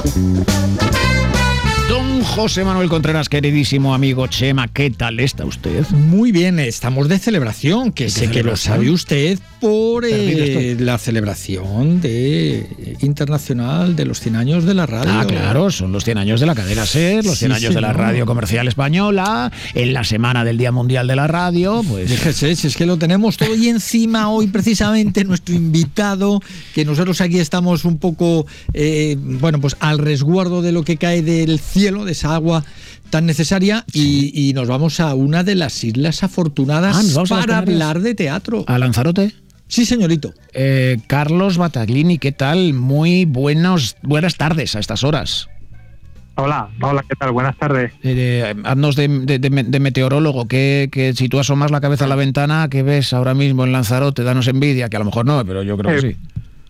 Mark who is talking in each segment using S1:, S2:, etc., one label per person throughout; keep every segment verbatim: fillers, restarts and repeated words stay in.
S1: Don José Manuel Contreras, queridísimo amigo Chema, ¿qué tal está usted?
S2: Muy bien, estamos de celebración, que sé que lo sabe usted por eh, la celebración de internacional de los cien años de la radio.
S1: Ah, claro, son los cien años de la cadena SER, los cien sí, años señor. de la radio comercial española, en la semana del Día Mundial de la Radio, pues...
S2: Déjese, si es que lo tenemos todo y encima hoy precisamente nuestro invitado, que nosotros aquí estamos un poco, eh, bueno, pues al resguardo de lo que cae del cielo, de esa agua tan necesaria, sí. y, y nos vamos a una de las islas afortunadas ah, para hablar de teatro.
S1: ¿A Lanzarote?
S2: Sí, señorito.
S1: Eh, Carlos Battaglini, ¿qué tal? Muy buenos, buenas tardes a estas horas.
S3: Hola, hola, ¿qué tal? Buenas tardes.
S1: Eh, haznos de, de, de, de meteorólogo, que, que si tú asomas la cabeza a la ventana, ¿qué ves ahora mismo en Lanzarote? Danos envidia, que a lo mejor no, pero yo creo eh, que sí.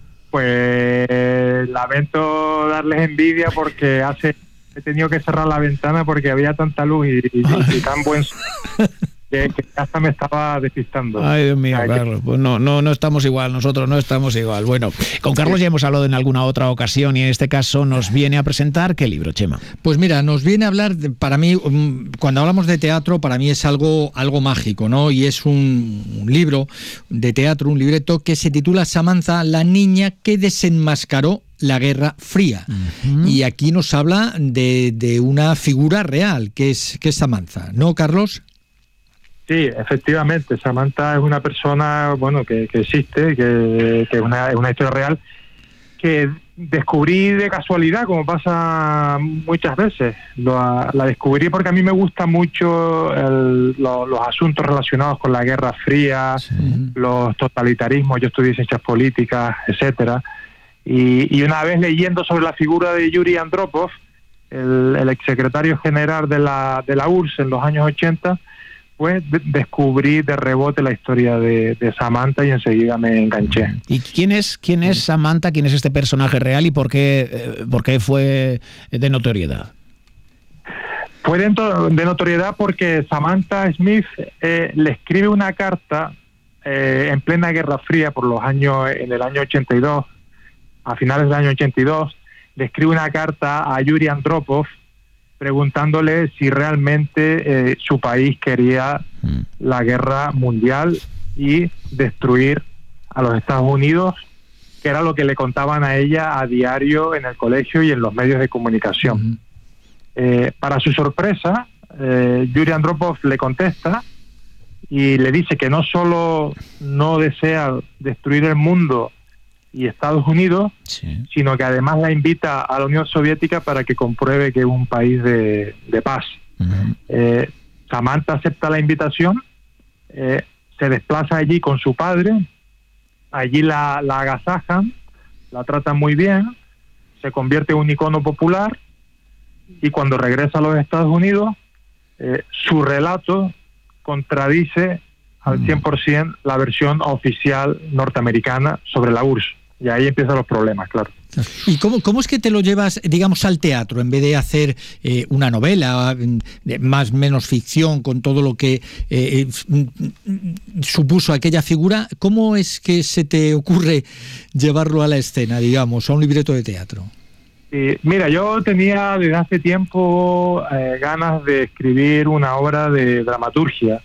S3: Pues lamento darles envidia porque hace he tenido que cerrar la ventana porque había tanta luz y, y, y tan buen sol que, que hasta me estaba despistando.
S1: Ay, Dios mío, Carlos, pues no, no, no estamos igual, nosotros no estamos igual. Bueno, con Carlos ya hemos hablado en alguna otra ocasión y en este caso nos viene a presentar ¿qué libro, Chema?
S2: Pues mira, nos viene a hablar, de, para mí, cuando hablamos de teatro, para mí es algo, algo mágico, ¿no? Y es un, un libro de teatro, un libreto que se titula Samantha, la niña que desenmascaró la Guerra Fría. Uh-huh. Y aquí nos habla de, de una figura real, que es, que es Samantha, ¿no, Carlos?
S3: Sí, efectivamente, Samantha es una persona, bueno, que, que existe, que, que es, una, es una historia real, que descubrí de casualidad, como pasa muchas veces. Lo, la descubrí porque a mí me gusta mucho el, lo, los asuntos relacionados con la Guerra Fría, sí. los totalitarismos, yo estudié ciencias políticas, etcétera. Y, y una vez leyendo sobre la figura de Yuri Andropov, el, el exsecretario general de la, de la U R S S en los años ochenta, pues de, descubrí de rebote la historia de, de Samantha y enseguida me enganché.
S1: ¿Y quién es quién es Samantha? ¿Quién es este personaje real y por qué, eh, por qué fue de notoriedad?
S3: Fue de, de notoriedad porque Samantha Smith eh, le escribe una carta eh, en plena Guerra Fría por los años en el año ochenta y dos, a finales del año ochenta y dos, le escribe una carta a Yuri Andropov preguntándole si realmente eh, su país quería mm. la guerra mundial y destruir a los Estados Unidos, que era lo que le contaban a ella a diario en el colegio y en los medios de comunicación. Mm. Eh, para su sorpresa, eh, Yuri Andropov le contesta y le dice que no solo no desea destruir el mundo y Estados Unidos, sí. sino que además la invita a la Unión Soviética para que compruebe que es un país de, de paz. Uh-huh. Eh, Samantha acepta la invitación, eh, se desplaza allí con su padre, allí la, la agasajan, la tratan muy bien, se convierte en un icono popular y cuando regresa a los Estados Unidos, eh, su relato contradice al cien por ciento la versión oficial norteamericana sobre la U R S S. Y ahí empiezan los problemas, claro.
S2: ¿Y cómo, cómo es que te lo llevas, digamos, al teatro, en vez de hacer eh, una novela, más o menos ficción, con todo lo que eh, supuso aquella figura? ¿Cómo es que se te ocurre llevarlo a la escena, digamos, a un libreto de teatro?
S3: Eh, mira, yo tenía desde hace tiempo eh, ganas de escribir una obra de dramaturgia.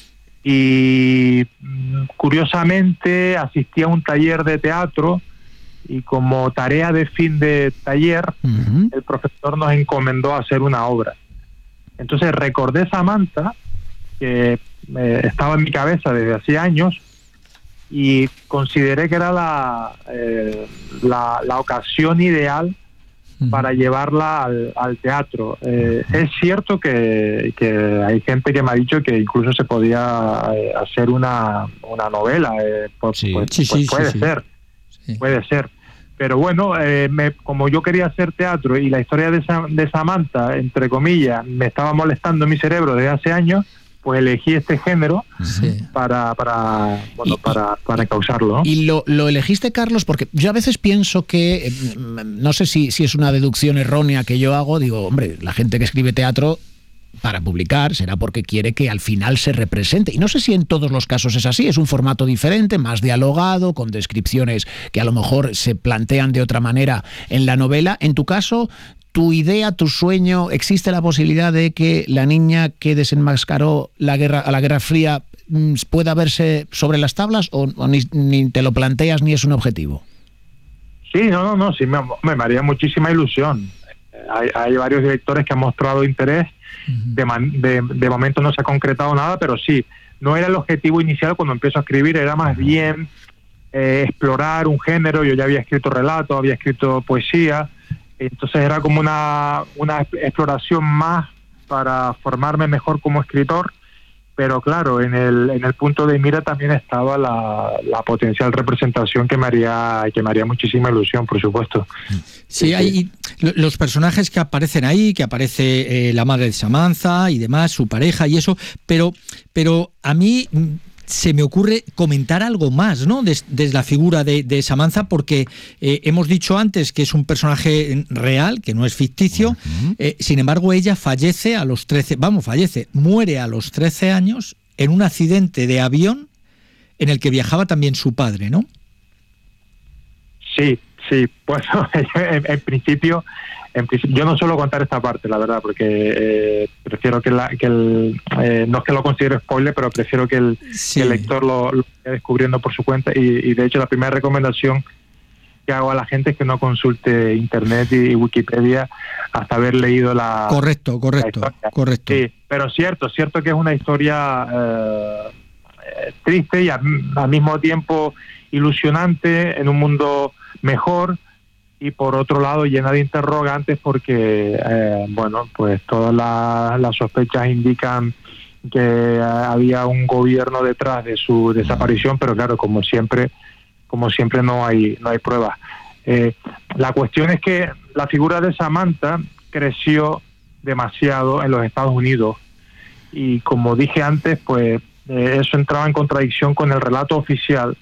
S3: Y curiosamente asistí a un taller de teatro y como tarea de fin de taller uh-huh. el profesor nos encomendó hacer una obra. Entonces recordé Samantha, que eh, estaba en mi cabeza desde hace años, y consideré que era la, eh, la, la ocasión ideal para llevarla al, al teatro. Eh, es cierto que, que hay gente que me ha dicho que incluso se podía eh, hacer una, una novela. Eh, pues, sí. Pues, sí, pues sí, puede sí, ser, sí. puede ser. Pero bueno, eh, me, como yo quería hacer teatro y la historia de, de Samantha, entre comillas, me estaba molestando en mi cerebro desde hace años, pues elegí este género sí. para para bueno, y, para, para causarlo, ¿no?
S1: Y lo, lo elegiste, Carlos, porque yo a veces pienso que, no sé si, si es una deducción errónea que yo hago, digo, hombre, la gente que escribe teatro para publicar será porque quiere que al final se represente. Y no sé si en todos los casos es así, es un formato diferente, más dialogado, con descripciones que a lo mejor se plantean de otra manera en la novela. En tu caso, tu idea, tu sueño, ¿existe la posibilidad de que la niña que desenmascaró la guerra, a la Guerra Fría pueda verse sobre las tablas o, o ni, ni te lo planteas ni es un objetivo?
S3: Sí, no, no, no, sí, me, me haría muchísima ilusión. Hay, hay varios directores que han mostrado interés, uh-huh. de, man, de, de momento no se ha concretado nada, pero sí, no era el objetivo inicial cuando empiezo a escribir, era más bien eh, explorar un género. Yo ya había escrito relatos, había escrito poesía, entonces era como una, una exploración más para formarme mejor como escritor. Pero claro, en el en el punto de mira también estaba la, la potencial representación que me haría que me haría muchísima ilusión, por supuesto.
S2: Sí, hay los personajes que aparecen ahí, que aparece eh, la madre de Samantha y demás, su pareja y eso, pero pero a mí se me ocurre comentar algo más, ¿no? Desde des la figura de, de Samantha, porque eh, hemos dicho antes que es un personaje real, que no es ficticio. Uh-huh. eh, sin embargo, ella fallece a los trece, vamos, fallece, muere a los trece años en un accidente de avión en el que viajaba también su padre, ¿no?
S3: Sí, sí, pues en, en principio... En principio, yo no suelo contar esta parte, la verdad, porque eh, prefiero que, la, que el... Eh, no es que lo considere spoiler, pero prefiero que el, sí. que el lector lo, lo vaya descubriendo por su cuenta. Y, y de hecho, la primera recomendación que hago a la gente es que no consulte Internet y, y Wikipedia hasta haber leído la...
S2: Correcto, correcto,
S3: la
S2: correcto.
S3: Sí, pero cierto, cierto que es una historia eh, triste y al, al mismo tiempo ilusionante en un mundo mejor. Y por otro lado llena de interrogantes porque, eh, bueno, pues todas la, las sospechas indican que eh, había un gobierno detrás de su desaparición, pero claro, como siempre, como siempre no hay no hay pruebas. Eh, la cuestión es que la figura de Samantha creció demasiado en los Estados Unidos y, como dije antes, pues eh, eso entraba en contradicción con el relato oficial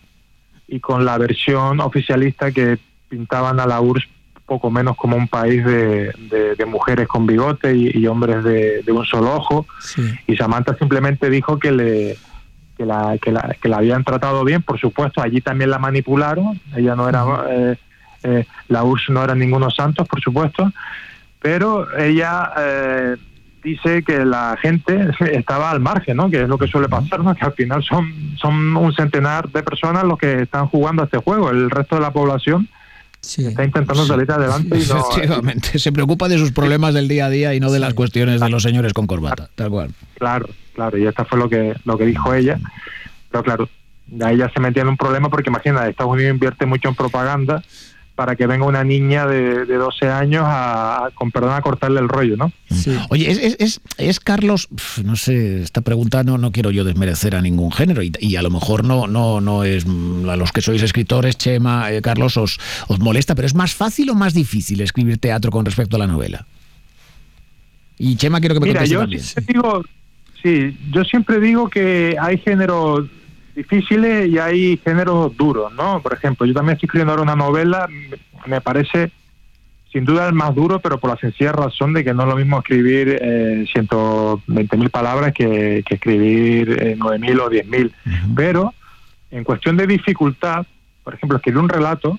S3: y con la versión oficialista que pintaban a la U R S S poco menos como un país de, de, de mujeres con bigote y, y hombres de, de un solo ojo. Sí. Y Samantha simplemente dijo que le que la, que la que la habían tratado bien. Por supuesto, allí también la manipularon. Ella no era eh, eh, la U R S S no eran ningunos santos, por supuesto, pero ella eh, dice que la gente estaba al margen, ¿no? Que es lo que suele pasar, ¿no? Que al final son son un centenar de personas los que están jugando a este juego. El resto de la población sí, está intentando salir sí, adelante sí, y no...
S1: Efectivamente, se preocupa de sus problemas del día a día y no de sí. las cuestiones de los señores con corbata, tal cual.
S3: Claro, claro, y esto fue lo que lo que dijo ella, pero claro, ahí ya se metía en un problema porque imagina, Estados Unidos invierte mucho en propaganda para que venga una niña de, de doce años a, a, con perdón, a cortarle el rollo, ¿no?
S1: Sí. Oye, es, es, es, es Carlos, no sé, esta pregunta no, no quiero yo desmerecer a ningún género y, y a lo mejor no no no es a los que sois escritores, Chema, eh, Carlos, os, os molesta, pero ¿es más fácil o más difícil escribir teatro con respecto a la novela? Y Chema, quiero que me
S3: Mira,
S1: conteste
S3: yo
S1: también.
S3: Digo, sí, yo siempre digo que hay géneros difíciles y hay géneros duros, ¿no? Por ejemplo, yo también estoy escribiendo ahora una novela, me parece sin duda el más duro, pero por la sencilla razón de que no es lo mismo escribir eh, ciento veinte mil palabras que, que escribir eh, nueve mil o diez mil. Uh-huh. Pero en cuestión de dificultad, por ejemplo, escribir un relato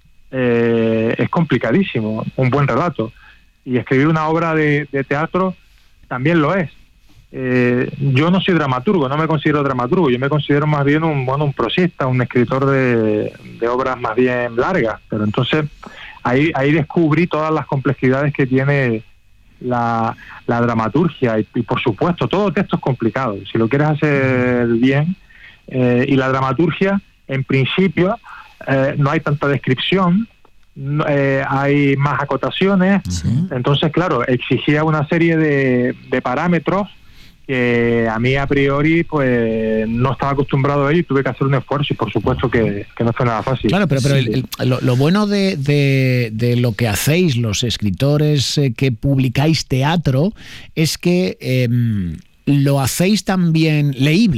S3: eh, es complicadísimo, un buen relato. Y escribir una obra de, de teatro también lo es. Eh, yo no soy dramaturgo, no me considero dramaturgo, yo me considero más bien un bueno un prosista, un escritor de, de obras más bien largas, pero entonces ahí ahí descubrí todas las complejidades que tiene la, la dramaturgia y, y por supuesto todo texto es complicado, si lo quieres hacer bien eh, y la dramaturgia en principio eh, no hay tanta descripción, no, eh, hay más acotaciones, sí. Entonces claro, exigía una serie de, de parámetros que a mí a priori pues no estaba acostumbrado a ello y tuve que hacer un esfuerzo y por supuesto que, que no fue nada fácil.
S1: Claro, pero, pero sí. el, el, lo, lo bueno de, de, de lo que hacéis los escritores eh, que publicáis teatro es que eh, lo hacéis también leíble.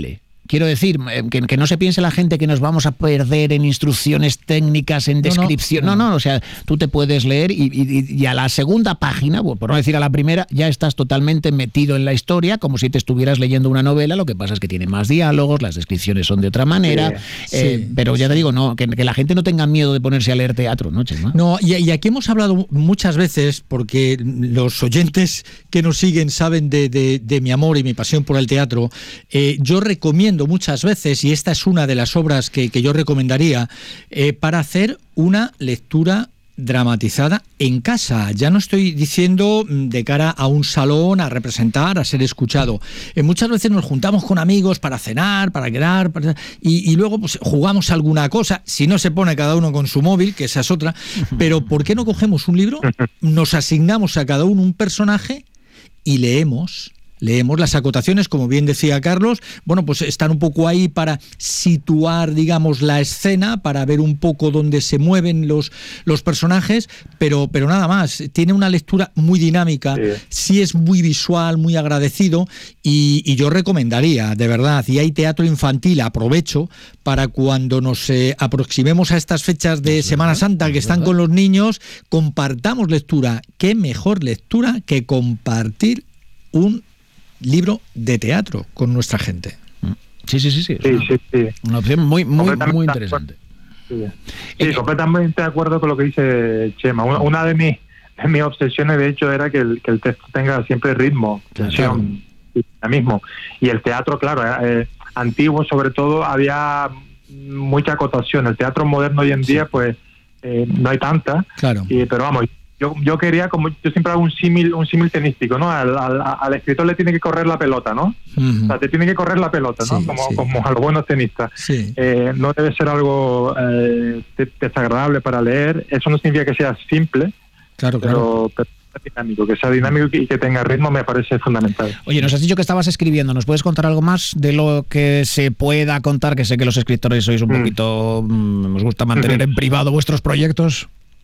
S1: quiero decir, que, que no se piense la gente que nos vamos a perder en instrucciones técnicas, en descripción. No, no, no, no o sea, tú te puedes leer y, y, y a la segunda página, por no decir a la primera, ya estás totalmente metido en la historia, como si te estuvieras leyendo una novela. Lo que pasa es que tiene más diálogos, las descripciones son de otra manera, sí, eh, sí, pero ya te digo, no, que, que la gente no tenga miedo de ponerse a leer teatro, ¿no, Chema?
S2: No, y, y aquí hemos hablado muchas veces, porque los oyentes que nos siguen saben de, de, de mi amor y mi pasión por el teatro. Eh, yo recomiendo muchas veces, y esta es una de las obras que, que yo recomendaría, eh, para hacer una lectura dramatizada en casa. Ya no estoy diciendo de cara a un salón, a representar, a ser escuchado. Eh, muchas veces nos juntamos con amigos para cenar, para quedar, para... Y, y luego pues jugamos alguna cosa. Si no se pone cada uno con su móvil, que esa es otra. Pero ¿por qué no cogemos un libro? Nos asignamos a cada uno un personaje y leemos... Leemos las acotaciones, como bien decía Carlos, bueno, pues están un poco ahí para situar, digamos, la escena, para ver un poco dónde se mueven los, los personajes, pero, pero nada más. Tiene una lectura muy dinámica, sí, sí es muy visual, muy agradecido, y, y yo recomendaría, de verdad, y hay teatro infantil, aprovecho, para cuando nos eh, aproximemos a estas fechas de Semana Santa que están con los niños, compartamos lectura. ¿Qué mejor lectura que compartir un libro de teatro con nuestra gente?
S1: Sí, sí, sí, sí.
S3: sí,
S1: una,
S3: sí, sí.
S1: Una opción muy, muy, muy interesante.
S3: Sí, sí eh, completamente de acuerdo con lo que dice Chema. Una, una de, mis, de mis obsesiones, de hecho, era que el, que el texto tenga siempre ritmo, tensión, claro, dinamismo. Y el teatro, claro, eh, antiguo sobre todo, había mucha acotación. El teatro moderno hoy en día, pues, eh, no hay tanta.
S2: Claro.
S3: Y, pero vamos... Yo, yo quería, como yo siempre hago un símil un símil tenístico, ¿no? Al, al, al escritor le tiene que correr la pelota, ¿no? Uh-huh. O sea, te tiene que correr la pelota, ¿no? Sí, como, sí. como a los buenos tenistas.
S2: Sí.
S3: Eh, no debe ser algo eh, desagradable para leer. Eso no significa que sea simple,
S2: claro,
S3: pero,
S2: claro.
S3: pero dinámico, que sea dinámico y que tenga ritmo me parece fundamental.
S1: Oye, nos has dicho que estabas escribiendo, ¿nos puedes contar algo más de lo que se pueda contar? Que sé que los escritores sois un mm. poquito, mm, os gusta mantener en privado vuestros proyectos.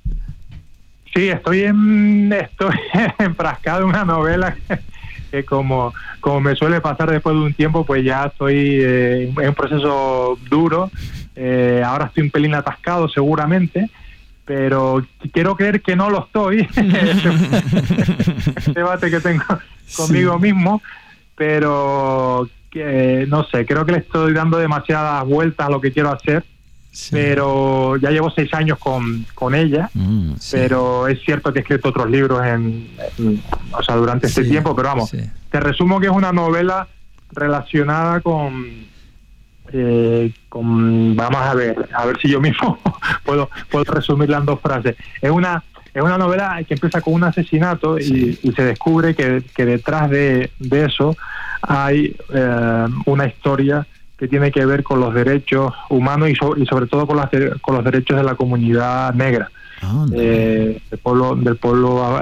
S3: Sí, estoy en, estoy enfrascado en una novela que, que como, como me suele pasar después de un tiempo, pues ya estoy eh, en un proceso duro. Eh, ahora estoy un pelín atascado seguramente, pero quiero creer que no lo estoy. Este debate que tengo conmigo sí. mismo, pero que, no sé, creo que le estoy dando demasiadas vueltas a lo que quiero hacer. Sí. Pero ya llevo seis años con, con ella, mm, sí. pero es cierto que he escrito otros libros en, en, o sea, durante este sí, tiempo, pero vamos, sí. te resumo que es una novela relacionada con, eh, con, vamos a ver, a ver si yo mismo puedo, puedo resumirla en dos frases. Es una es una novela que empieza con un asesinato sí. y, y se descubre que, que detrás de, de eso hay eh, una historia que tiene que ver con los derechos humanos y, so, y sobre todo con, las, con los derechos de la comunidad negra, oh, eh, del pueblo, del pueblo,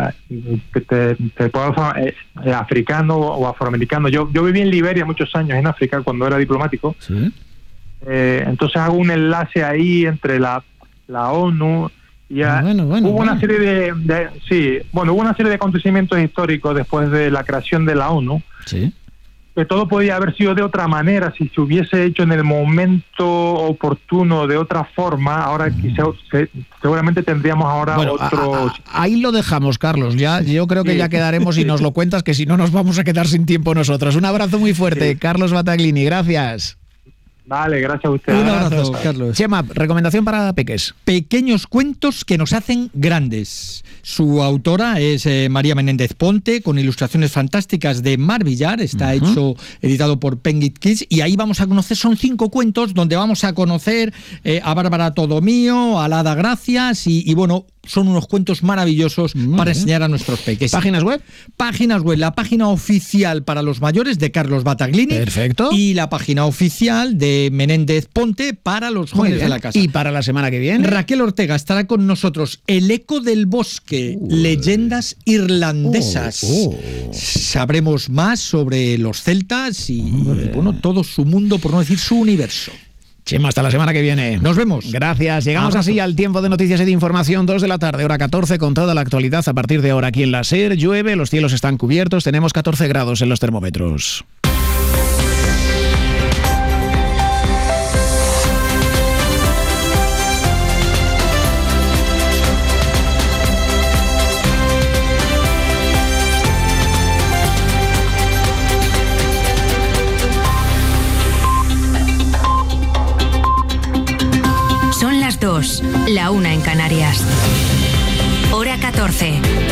S3: de, del pueblo eh, africano o afroamericano. Yo, yo viví en Liberia muchos años, en África, cuando era diplomático. ¿Sí? Eh, entonces hago un enlace ahí entre la, la ONU y a, bueno, bueno, hubo bueno. una serie de, de sí, bueno, hubo una serie de acontecimientos históricos después de la creación de la ONU. Sí. Que todo podía haber sido de otra manera si se hubiese hecho en el momento oportuno, de otra forma. Ahora mm. quizá, se, seguramente tendríamos ahora bueno, otro...
S1: A, a, ahí lo dejamos, Carlos. Ya, yo creo que sí. ya quedaremos y nos lo cuentas, que si no nos vamos a quedar sin tiempo nosotros. Un abrazo muy fuerte, sí. Carlos Battaglini, gracias.
S3: Vale, gracias a ustedes.
S2: Un abrazo, Carlos.
S1: Chema, recomendación para peques.
S2: Pequeños cuentos que nos hacen grandes. Su autora es eh, María Menéndez Ponte, con ilustraciones fantásticas de Mar Villar. Está uh-huh. hecho, editado por Penguin Kids. Y ahí vamos a conocer, son cinco cuentos donde vamos a conocer eh, a Bárbara Todomío, a Lada Gracias y, y bueno, son unos cuentos maravillosos Muy para bien. enseñar a nuestros peques.
S1: ¿Páginas web?
S2: Páginas web. La página oficial para los mayores de Carlos Battaglini.
S1: Perfecto.
S2: Y la página oficial de Menéndez Ponte para los jóvenes de la casa.
S1: ¿Y para la semana que viene?
S2: Raquel Ortega estará con nosotros. El eco del bosque, uh, leyendas irlandesas. Uh, uh. Sabremos más sobre los celtas y, uh, bueno, todo su mundo, por no decir su universo.
S1: Chema, hasta la semana que viene.
S2: Nos vemos.
S1: Gracias. Llegamos Abrazo. así al tiempo de noticias y de información, dos de la tarde, hora catorce, con toda la actualidad a partir de ahora aquí en la SER. Llueve, los cielos están cubiertos, tenemos catorce grados en los termómetros.
S4: Canarias. Hora catorce.